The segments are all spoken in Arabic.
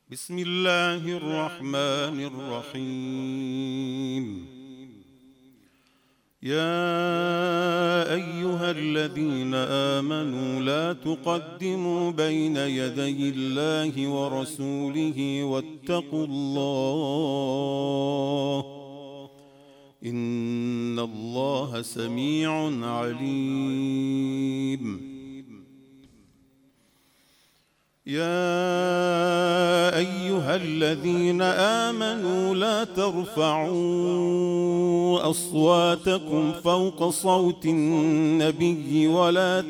بسم الله الرحمن الرحيم. يا أيها الذين آمنوا لا تقدموا بين يدي الله ورسوله واتقوا الله إن الله سميع عليم. يا أيها الذين آمنوا لا ترفعوا أصواتكم فوق صوت النبي ولا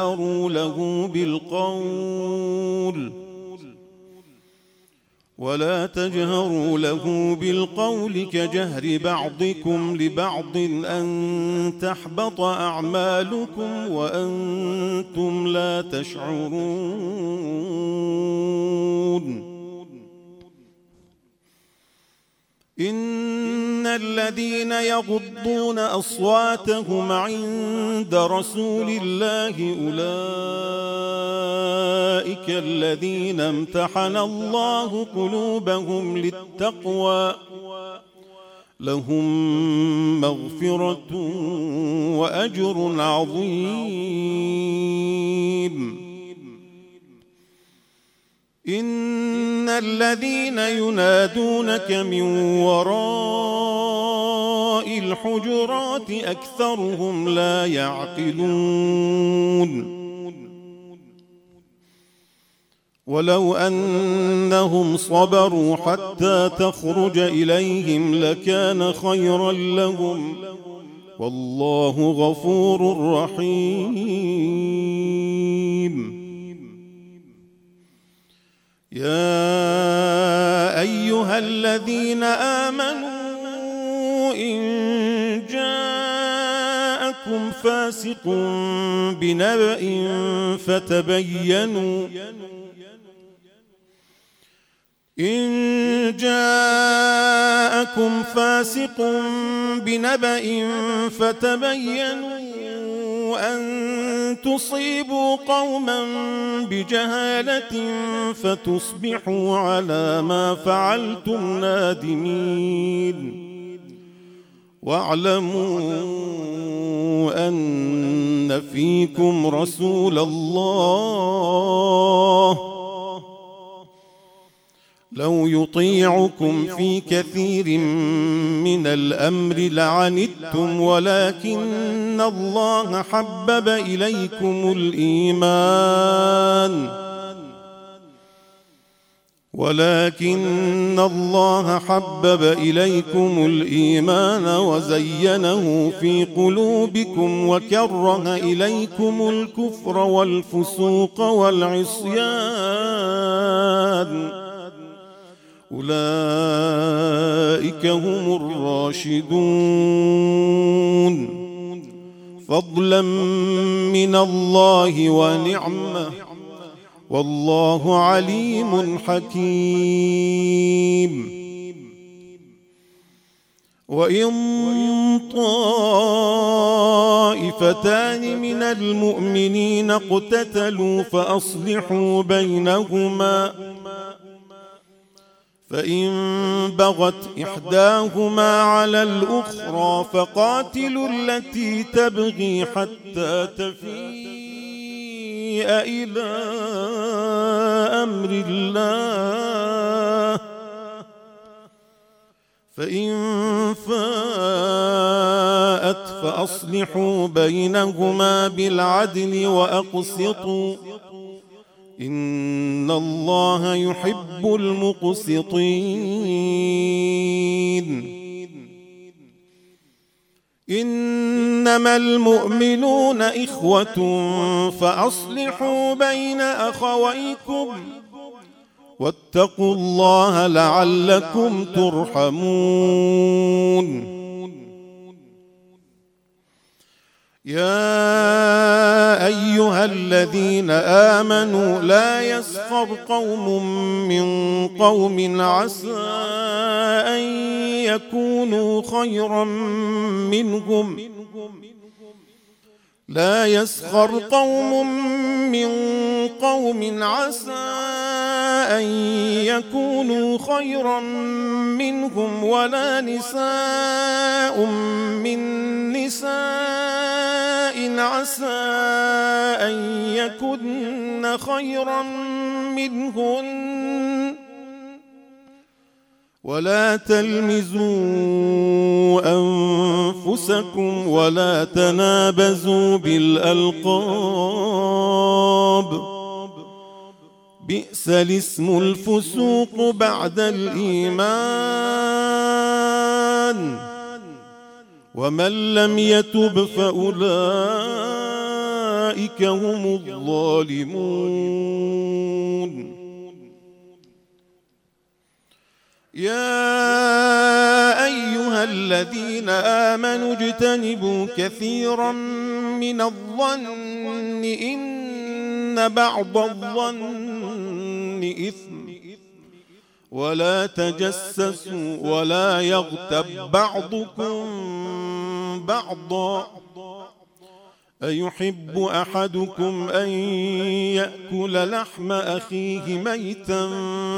تجهروا له بالقول كجهر بعضكم لبعض أن تحبط أعمالكم وأنتم لا تشعرون. إن الذين يغضون أصواتهم عند رسول الله أولئك الذين امتحن الله قلوبهم للتقوى لهم مغفرة وأجر عظيم. إن الذين ينادونك من وراء الحجرات أكثرهم لا يعقلون. ولو أنهم صبروا حتى تخرج إليهم لكان خيرا لهم والله غفور رحيم. يا أيها الذين آمنوا إن جاءكم فاسق بنبأ فتبينوا أن تصيبوا قوما بجهالة فتصبحوا على ما فعلتم نادمين. واعلموا أن فيكم رسول الله لو يطيعكم في كثير من الأمر لعنتم ولكن الله حبب إليكم الإيمان وزينه في قلوبكم وكره إليكم الكفر والفسوق والعصيان أولئك هم الراشدون فضلا من الله ونعمة والله عليم حكيم. وإن طائفتان من المؤمنين اقتتلوا فأصلحوا بينهما فإن بغت إحداهما على الأخرى فقاتلوا التي تبغي حتى تفيء إلى أمر الله فإن فاءت فأصلحوا بينهما بالعدل وأقسطوا إن الله يحب المقسطين. إنما المؤمنون إخوة فأصلحوا بين أخويكم واتقوا الله لعلكم ترحمون. يا أيها الذين آمنوا لا يسخر قوم من قوم عسى أن يكونوا خيرا منهم لا يسخر قوم من قوم عسى أن يكونوا خيرا منهم ولا نساء من نساء عسى أن يكن خيرا منهن ولا تلمزوا أنفسكم ولا تنابزوا بالألقاب بئس الاسم الفسوق بعد الإيمان ومن لم يتب فأولئك هم الظالمون. يا أيها الذين آمنوا اجتنبوا كثيرا من الظن إن بعض الظن إثم ولا تجسسوا ولا يغتب بعضكم بعضا أيحب أحدكم أن يأكل لحم أخيه ميتا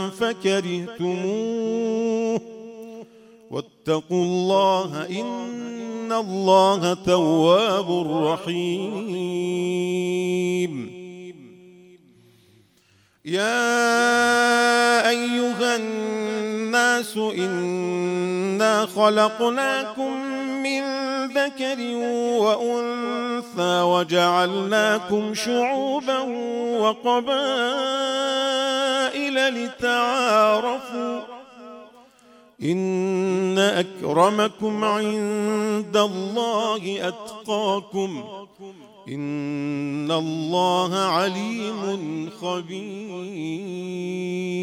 فكرهتموه واتقوا الله إن الله تواب رحيم. يا أيها الناس إنا خلقناكم من ذكر وأنثى وجعلناكم شعوبا وقبائل لتعارفوا إن أكرمكم عند الله أتقاكم إن الله عليم خبير.